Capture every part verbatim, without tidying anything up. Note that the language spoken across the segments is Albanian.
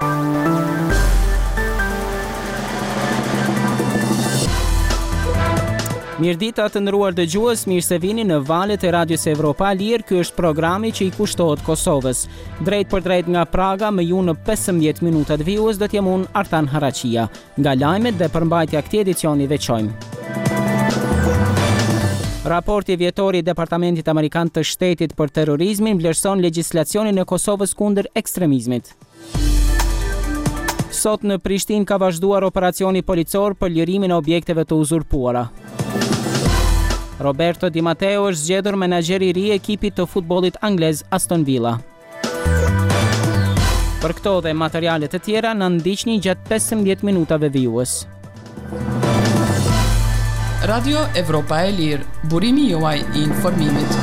Mirëdita të nderuar dëgjues, mirë se vini në valët e Radios Evropa Lirë. Ky është programi që i kushtohet Kosovës. Drejt për drejt nga Praga, me ju në pesëmbëdhjetë minutat vijues do t'jem unë Artan Haraqia. Nga lajmet dhe përmbajtja këtij edicioni veçojmë. Raporti vjetor i Departamentit Amerikan të Shtetit për terrorizmin vlerëson legjislacionin e Kosovës kundër ekstremizmit. Sot në Prishtinë ka vazhduar operacioni policor për lirimin e objekteve të uzurpuara. Roberto Di Matteo është zgjedhur menaxher i ri i ekipit të futbollit anglez Aston Villa. Për këto dhe materiale të tjera na ndiqni gjatë pesëmbëdhjetë minutave vijues. Radio Evropa e Lirë, burimi juaj i informimit.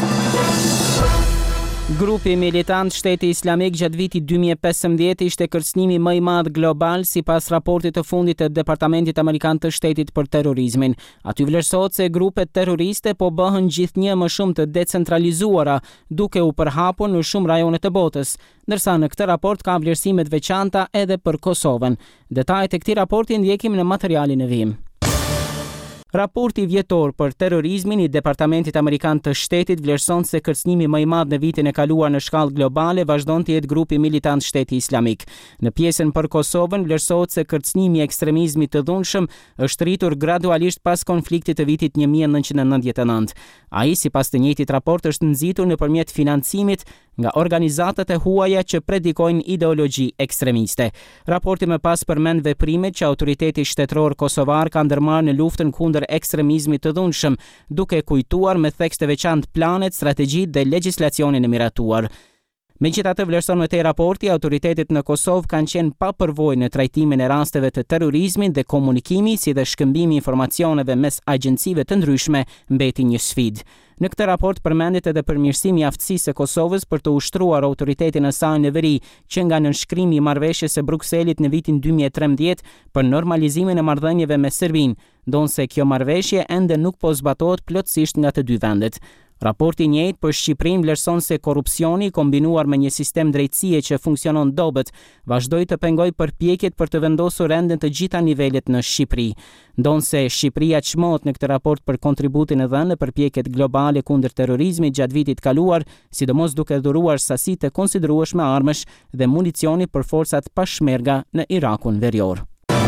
Grupi militant Shteti Islamik gjatë vitit dy mijë e pesëmbëdhjetë ishte kërcënimi më i madh global sipas raportit të fundit të Departamentit Amerikan të Shtetit për terrorizmin. Aty vlerësohet se grupet terroriste po bëhen gjithnjë më shumë të decentralizuara, duke u përhapur në shumë rajone të botës, ndërsa në këtë raport ka vlerësime të veçanta edhe për Kosovën. Detajet e këtij raporti ndjekim në materialin e vim. Raporti vjetor për terrorizmin i Departamentit Amerikan të Shtetit vlerëson se kërcënimi më i madh në vitin e kaluar në shkallë globale vazhdon të jetë grupi militant Shteti Islamik. Në pjesën për Kosovën vlerësohet se kërcënimi i ekstremizmit të dhunshëm është rritur gradualisht pas konfliktit të vitit një mijë e nëntëqind e nëntëdhjetë e nëntë. Ai, sipas të njëjtit raport, është nxitur nëpërmjet financimit nga organizatat e huaja që predikojnë ideologji ekstremiste. Raporti më pas përmend veprimet që autoriteti shtetëror kosovar ka ndërmarrë në luftën kundër ekstremizmit të dhunshëm, duke kujtuar me tekste veçantë planet, strategjitë dhe legjislacionin e miratuar. Megjithatë, vlerëson me te raporti, autoritetet në Kosovë kanë qenë pa përvojë në trajtimin e rasteve të terrorizmit dhe komunikimi, si dhe shkëmbimi informacioneve mes agjencive të ndryshme mbeti një sfidë. Në këtë raport përmendet edhe përmirësimi i aftësisë së Kosovës për të ushtruar autoritetin e saj në veri, që nga nënshkrimi i marrëveshjes së Brukselit në vitin dy mijë e trembëdhjetë për normalizimin e marrëdhënieve me Serbinë, ndonse kjo marrëveshje ende nuk po zbatohet plotësisht nga të dy vendet. Raporti i njëjtë për Shqipërinë vlerëson se korrupsioni kombinuar me një sistem drejtësie që funksionon dobët vazhdoi të pengojë përpjekjet për të vendosur ende të gjitha nivelet në Shqipëri. Ndonse Shqipëria çmohet në këtë raport për kontributin e dhënë në përpjekjet globale kundër terrorizmit gjatë vitit kaluar, sidomos duke dhuruar sasi të konsiderueshme armësh dhe municioni për forcat peshmerga në Irakun verior.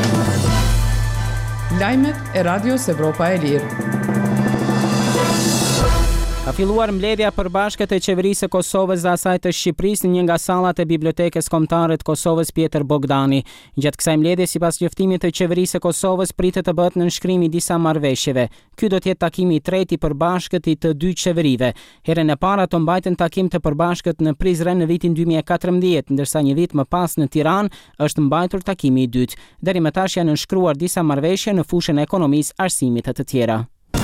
Lajmet e Radios Evropa e Lirë. Ka filluar mbledhja e përbashkët e qeverisë së Kosovës dhe asaj të Shqipërisë në një nga sallat e bibliotekës kombëtare të Kosovës Pjetër Bogdani. Gjatë kësaj mbledhje, sipas njoftimit të qeverisë së Kosovës, pritet të bëhet nënshkrimi i disa marrëveshjeve. Ky do të jetë takimi i tretë i përbashkët i të dy qeverive. Herën e parë ato mbajtën takim të përbashkët në Prizren në vitin dy mijë e katërmbëdhjetë, ndërsa një vit më pas në Tiranë është mbajtur takimi i dytë. Deri më tash janë nënshkruar disa marrëveshje në fushën e ekonomisë, arsimit e të tjera.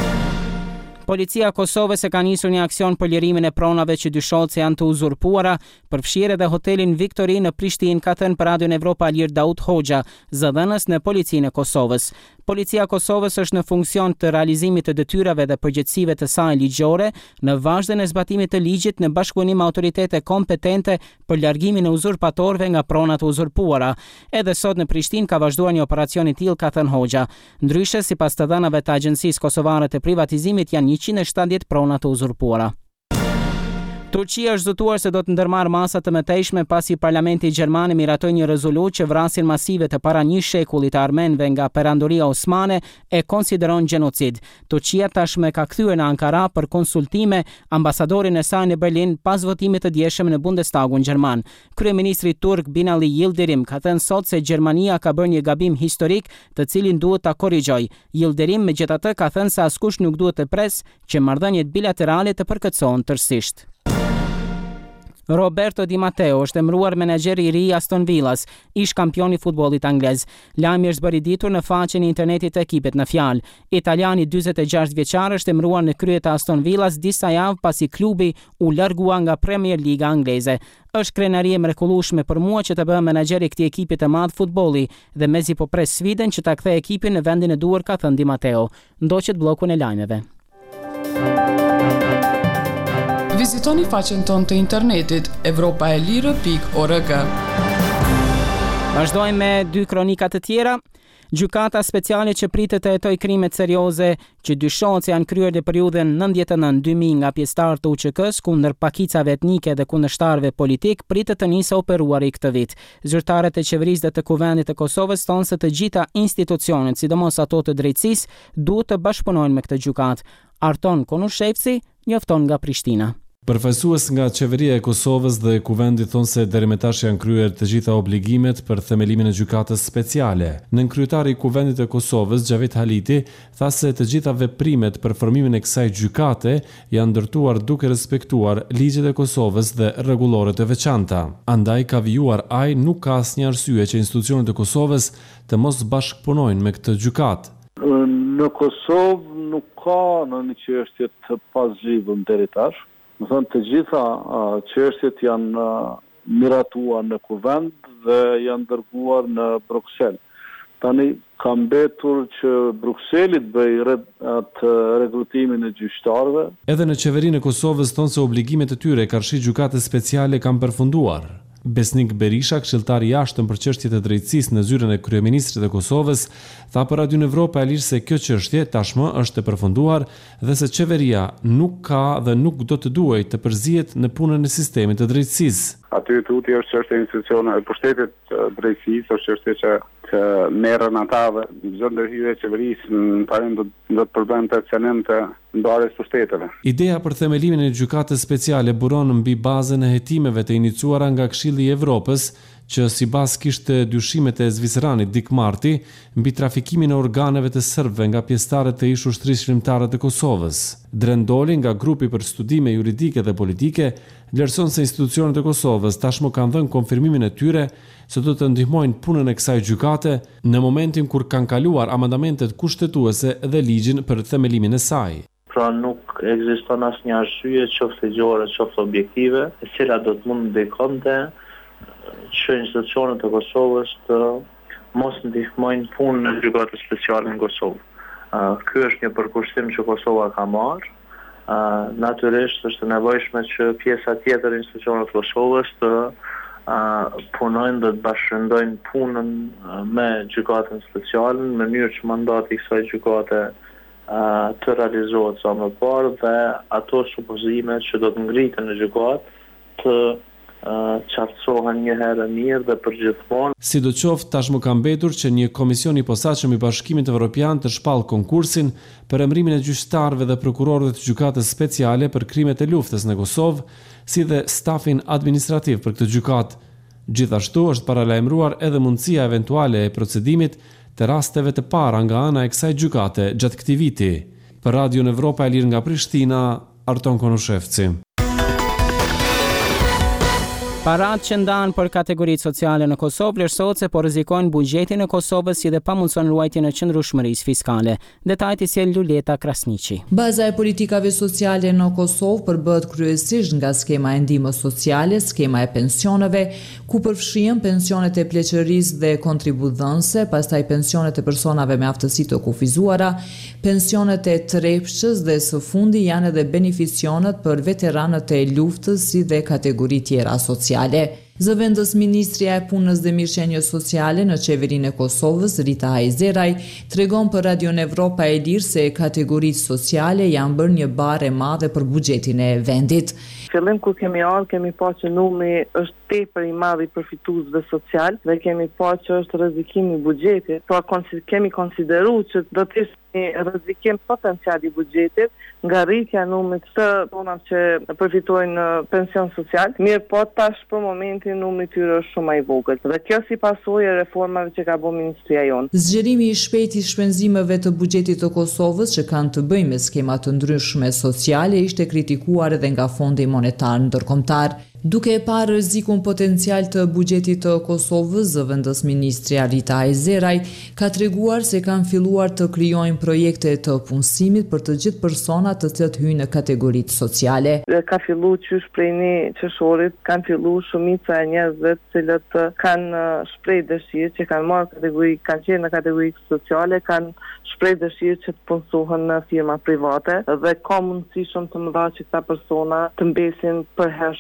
Policia e Kosovës e ka nisur një aksion për lirimin e pronave që dyshohet se janë të uzurpuara, përfshirë edhe hotelin Victory në Prishtinë, ka thënë për Radion Evropa Lirë Daud Hoxha, zëdhënës në Policinë e Kosovës. Policia e Kosovës është në funksion të realizimit të detyrave dhe përgjegjësive të saj ligjore në vazhdën e zbatimit të ligjit në bashkëpunim me autoritetet kompetente për largimin e uzurpatorëve nga pronat e uzurpuara. Edhe sot në Prishtinë ka vazhduar një operacion i tillë, ka thënë Hoxha. Ndryshe, sipas të dhënave të Agjencisë Kosovare të Privatizimit, janë njëqind e shtatëdhjetë prona të uzurpuara. Turqia është zotuar se do të ndërmarrë masa të mëtejshme pasi Parlamenti Gjerman miratoi një rezolutë që vrasjen masive të para një shekulli të armenëve nga perandoria osmane e konsideron gjenocid. Turqia tashmë ka kthyer në Ankara për konsultime ambasadorin e saj në Berlin pas votimit të dieshëm në Bundestagun gjerman. Kryeministri turk Binali Yildirim ka thënë sot se Gjermania ka bërë një gabim historik, të cilin duhet ta korrigjojë. Yildirim megjithatë ka thënë se askush nuk duhet të presë që marrëdhëniet bilaterale të përkatësohen tërësisht. Roberto Di Matteo është emëruar menaxher i ri i Aston Villas, ish kampion i futbollit anglez. Lajmi është bërë i ditur në faqen e internetit të ekipit në fjalë. Italiani dyzet e gjashtë vjeçar është emëruar në krye të Aston Villas disa javë pasi klubi u largua nga Premier Liga angleze. Është krenari e mrekullueshme për mua që të bëhem menaxher i këtij ekipi të madh futbolli dhe mezi po pres sfidën që ta kthej ekipin në vendin e duhur, ka thënë Di Matteo. Ndoqet bllokun e lajmeve. Vizitoni faqen tonë të internetit evropaelire pikë org. Vazhdojmë me dy kronikat të tjera. Gjykata speciale që pritet të hetojë krimet serioze që dyshohet se janë kryer në periudhën nëntëdhjetë e nëntë deri në dy mijë nga pjesëtarët e U Q K-s kundër pakicave etnike dhe kundërshtarëve politik pritet të nisë operuari këtë vit. Zyrtarët e qeverisë dhe të Kuvendit të Kosovës thonë se të gjitha institucionet, sidomos ato të drejtësisë, duhet të bashkëpunojnë me këtë gjykatë. Arton Konushevci njofton nga Prishtina. Përfaqësues nga qeveria e Kosovës dhe Kuvendit thonë se deri më tash janë kryer të gjitha obligimet për themelimin e gjykatës speciale. Nënkryetari i Kuvendit të Kosovës, Xhavet Haliti, tha se të gjitha veprimet për formimin e kësaj gjykate janë ndërtuar duke respektuar ligjet e Kosovës dhe rregullore të veçanta. Andaj ka vijuar ai nuk ka asnjë arsye që institucionet e Kosovës të mos bashkëpunojnë me këtë gjykatë. Në Kosovë nuk ka në një çështje të pazhjithun deri tash. Më thënë të gjitha uh, çështjet janë uh, miratuar në Kuvend dhe janë dërguar në Bruxelles. Tani ka mbetur që Bruxelli të bëjë red, atë rekrutimin e gjyqtarëve. Edhe në qeverinë e Kosovës thonë se obligimet e tyre karshi gjykatës speciale kanë përfunduar. Besnik Berisha, këshilltari i jashtëm për çështjet e drejtësisë në zyrën e kryeministrit të Kosovës, tha për Radio Evropa e Lirë se kjo çështje tashmë është e përfunduar dhe se qeveria nuk ka dhe nuk do të duhej të përzihet në punën e sistemit të drejtësisë. Aty tuti është çështje e institucioneve, pushtetit të drejtësisë është çështje që që merren ata dhe çdo ndërhyrje e qeverisë në parim do do të përbën të aksionim të ndarjes së pushteteve. Ideja për themelimin e gjykatës speciale buron mbi bazën e hetimeve të iniciuara nga Këshilli i Evropës, që sipas kishte dyshimet e Zviceranit Dick Marty mbi trafikimin e organeve të serbëve nga pjesëtarët e ish-ushtrisë shqiptare të Kosovës. Drendoli nga grupi për studime juridike dhe politike vlerëson se institucionet e Kosovës tashmë kanë dhënë konfirmimin e tyre se do të ndihmojnë punën e kësaj gjykate në momentin kur kanë kaluar amandamentet kushtetuese dhe ligjin për themelimin e saj. Pra nuk ekziston asnjë arsye, qoftë ligjore, qoftë objektive, e cila do të mund ndihmonte që institucionet e Kosovës të mos ndihmojnë punën e gjykatës speciale në Kosovë. Uh, Ky është një përkushtim që Kosova ka marrë. Uh, natyrisht është e nevojshme që pjesa tjetër e institucioneve të Kosovës të uh, punojnë dhe të bashkëndojnë punën uh, me gjykatën speciale në mënyrë që mandati i kësaj gjykate uh, të realizohet sa më parë dhe ato supozime që do të ngriten në gjykatë të Uh, qartësohen një herë mirë dhe për gjithmonë. Sidoqoftë tashmë ka mbetur që një komision i posaçëm i Bashkimit Evropian të shpall konkursin për emërimin e gjyqtarëve dhe prokurorëve të gjykatës speciale për krimet e luftës në Kosovë, si dhe stafin administrativ për këtë gjykatë. Gjithashtu është paralajmëruar edhe mundësia eventuale e procedimit të rasteve të para nga ana e kësaj gjykate gjatë këtij viti. Për Radio Evropa e Lirë nga Prishtina, Arton Konushevci. Paratë që ndanë për kategoritë sociale në Kosovë vlerësohet se po rrezikojnë buxhetin e Kosovës si dhe pamundson ruajtjen e qëndrueshmërisë fiskale. Detajt i sjell Luleta Krasniqi. Baza e politikave sociale në Kosovë përbëhet kryesisht nga skema e ndihmës sociale, skema e pensioneve, ku përfshihen pensionet e pleqërisë dhe kontributdhënëse, pastaj pensionet e personave me aftësi të kufizuara, pensionet e trepshës dhe së fundi janë edhe beneficionet për veteranët e luftës si dhe kategori tjera sociale. Zëvendës Ministria e Punës dhe Mirëqenies Sociale në qeverinë e Kosovës, Rita Hajzeraj, tregon për Radio Evropa e Lirë se kategoritë sociale janë bërë një barë e madhe për buxhetin e vendit. Fillim kur kemi ardhur, kemi pa që numri është tepër i madh i përfituesve social dhe kemi pa që është rrezikim i buxhetit. Pra kemi konsideruar që do të ishte një rrezikim potencial i buxhetit nga rritja e numrit të personave që përfitojnë pension social. Mirë, po tash për momentin numri i tyre është shumë i vogël. Dhe kjo si pasojë e reformave që ka bërë ministria jonë. Zgjerimi i shpejtë i shpenzimeve të buxhetit të Kosovës që kanë të bëjnë me skema të ndryshme sociale ishte kritikuar edhe nga Fondi Monetar Ndërkombëtar. Duke e parë rrezikun potencial të buxhetit të Kosovës, zëvendës ministria Rita Hajzeraj ka treguar se kanë filluar të krijojnë projekte të punësimit për të gjithë personat të cilët hyjnë në kategoritë sociale. Ka filluar qysh prej një qershorit, kanë filluar shumica e njerëzve të cilët kanë shpreh dëshirë që kanë marrë kategori, kanë qenë në kategori sociale, kanë shpreh dëshirë që të punësohen në firma private dhe ka mundësi shumë të mëdha që këta persona të mbesin përhershëm në këto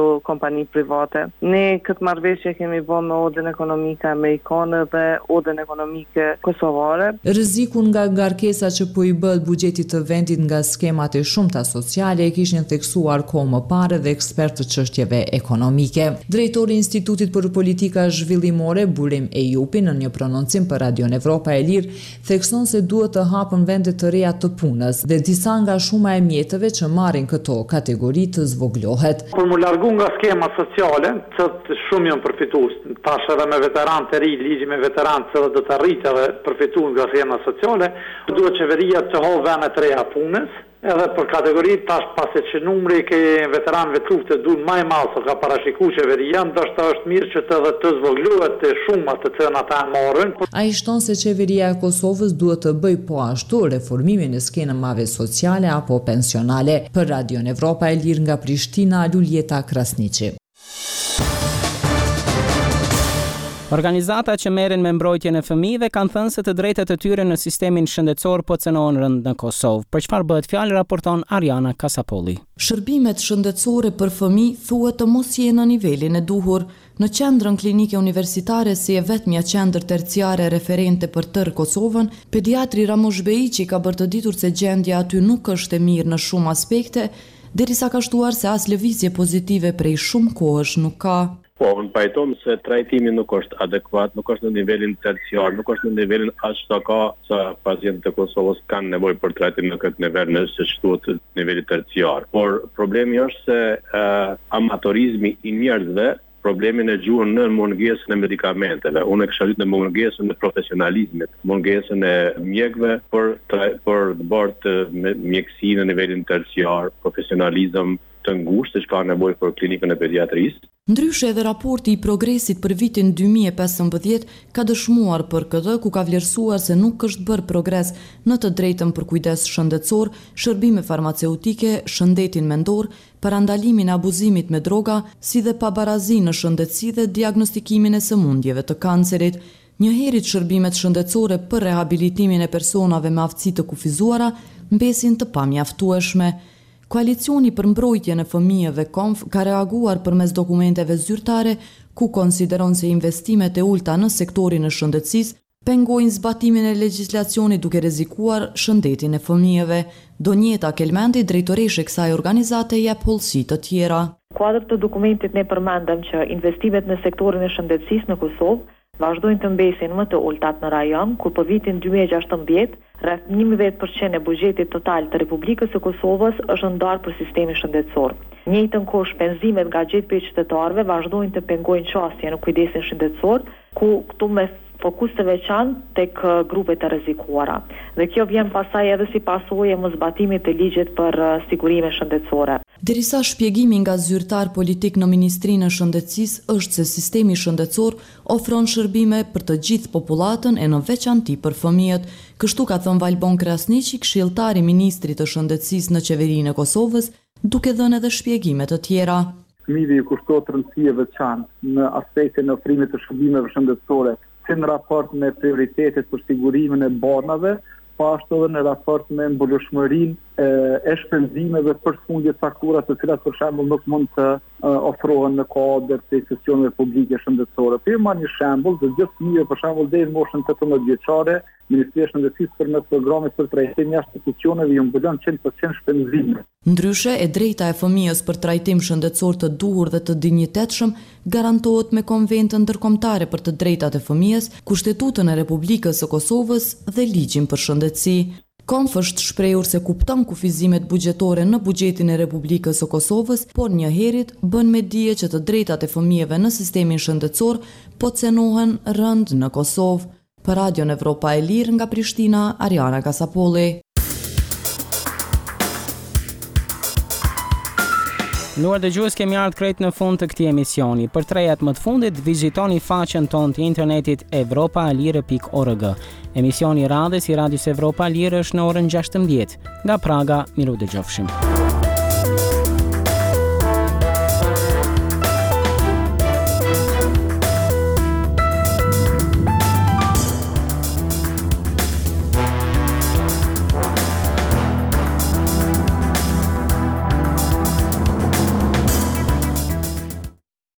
këto kompani private. Ne këtë marrëveshje kemi bërë me Odën Ekonomike Amerikane dhe Odën Ekonomike Kosovare. Rrezikun nga ngarkesa që po i bëhet buxhetit të vendit nga skemat e shumta sociale e kishin theksuar kohë më parë dhe ekspertë të çështjeve ekonomike. Drejtori i Institutit për Politika Zhvillimore, Burim Ejupi, në një prononcim për Radion Evropa e Lirë, thekson se duhet të hapen vende të reja të punës dhe disa nga shuma e mjeteve që marrin këto kategori të zvoglohet. Për mu largu nga skema sociale, që shumë janë përfitues, tash edhe me veteranë të ri, ligji me veteranë që do të arrijë edhe përfitues nga skema sociale, duhet qeveria të hovë vende të reja punës. Edhe për kategori tash pasi që numri ke veteranëve të luftë duan më i madh se ka parashikuar qeveria, ndoshta është mirë që të edhe të zvoglohet të shumat të cilën ata marrin. Ai shton se qeveria e Kosovës duhet të bëjë po ashtu reformimin e skenave sociale apo pensionale. Për Radion Evropa e Lirë nga Prishtina, Luljeta Krasniqi. Organizata që merren me mbrojtjen e fëmijëve kanë thënë se të drejtat e tyre në sistemin shëndetësor po cënohen rënd në Kosovë. Për çfarë bëhet fjalë, raporton Ariana Kasapolli. Shërbimet shëndetësore për fëmijë thuhet të mos jenë në nivelin e duhur. Në qendrën klinike universitare, si e vetmja qendër terciare referente për tërë Kosovën, pediatri Ramosh Beiqi ka bërë të ditur se gjendja aty nuk është e mirë në shumë aspekte, derisa ka shtuar se as lëvizje pozitive prej shumë kohësh nuk ka. Po, unë pajtom se trajtimi nuk është adekuat, nuk është në nivelin terciar, nuk është në nivelin aq sa ka sa pacientët e Kosovës kanë nevojë për trajtim në këtë nivel nëse shtuhet niveli terciar. Por problemi është se uh, amatorizmi i njerëzve problemin e gjuhën në mungesën e medikamenteve. Unë e kisha lytë në mungesën e profesionalizmit, mungesën e mjekëve për për të bërë mjekësi në nivelin terciar, profesionalizëm të ngushtë që ka nevojë për klinikën e pediatrisë. Ndryshe edhe raporti i progresit për vitin dy mijë e pesëmbëdhjetë ka dëshmuar për këtë, ku ka vlerësuar se nuk është bërë progres në të drejtën për kujdes shëndetësor, shërbime farmaceutike, shëndetin mendor, parandalimin e abuzimit me droga, si dhe pabarazi në shëndetësi dhe diagnostikimin e sëmundjeve të kancerit. Njëherët shërbimet shëndetësore për rehabilitimin e personave me aftësi të kufizuara mbesin të pamjaftueshme. Koalicioni për mbrojtjen e fëmijëve Konf ka reaguar përmes dokumenteve zyrtare ku konsideron se investimet e ulta në sektorin e shëndetësisë pengojnë zbatimin e legjislacionit duke rrezikuar shëndetin e fëmijëve. Donjeta Kelmendi, drejtoreshe e kësaj organizate, jep hollësi të tjera. Kuadër të dokumentit ne përmendëm që investimet në sektorin e shëndetësisë në Kosovë vazhdojnë të mbesin më të ultat në rajon, kur për vitin dy mijë e gjashtëmbëdhjetë rreth njëmbëdhjetë përqind e buxhetit total të Republikës së Kosovës është ndarë për sistemin shëndetësor. Njëjtën kohë shpenzimet nga gjithë prej qytetarëve vazhdojnë të pengojnë qasje në kujdesin shëndetësor, ku këtu me fokus të veçantë tek grupet e rrezikuara. Dhe kjo vjen pasaj edhe si pasojë e mosbatimit të ligjit për sigurimin shëndetësor. Derisa shpjegimi nga zyrtar politik në Ministrinë e Shëndetësisë është se sistemi shëndetësor ofron shërbime për të gjithë popullatën e në veçanti për fëmijët. Kështu ka thënë Valbon Krasniqi, këshilltari i Ministrit të Shëndetësisë në qeverinë e Kosovës, duke dhënë edhe shpjegime të tjera. Fëmijëve i kushtohet rëndësi e veçantë në aspektin e ofrimit të shërbimeve shëndetësore, si në raport me prioritetet për sigurimin e banave, pa ashtu edhe në raport me mbulueshmërinë e shpenzimeve për sëmundje të caktuara, të cilat për shembull nuk mund të ofrohen në kuadër të institucioneve publike shëndetësore. Për marr një shembull, të gjithë fëmijëve për shembull deri në moshën tetëmbëdhjetë vjeçare, Ministria e Shëndetësisë përmes programit për trajtim jashtë institucioneve ju mbulon njëqind përqind shpenzime. Ndryshe, e drejta e fëmijës për trajtim shëndetësor të duhur dhe të dinjitetshëm garantohet me Konventën Ndërkombëtare për të drejtat e fëmijës, Kushtetutën e Republikës së Kosovës dhe Ligjin për shëndetësi. Konf është shprehur se kupton kufizimet buxhetore në buxhetin e Republikës së Kosovës, por njëherët bën me dije që të drejtat e fëmijëve në sistemin shëndetësor po cenohen rënd në Kosovë. Për Radion Evropa e Lirë nga Prishtina, Ariana Kasapolli. Nduar dëgjues, kemi ardhur krejt në fund të këtij emisioni. Për tre javë më të fundit, vizitoni faqen tonë të internetit evropa lire pikë org. Emisioni i radhës i Radios Evropa Lirë është në orën gjashtëmbëdhjetë. Nga Praga, miru dëgjofshim.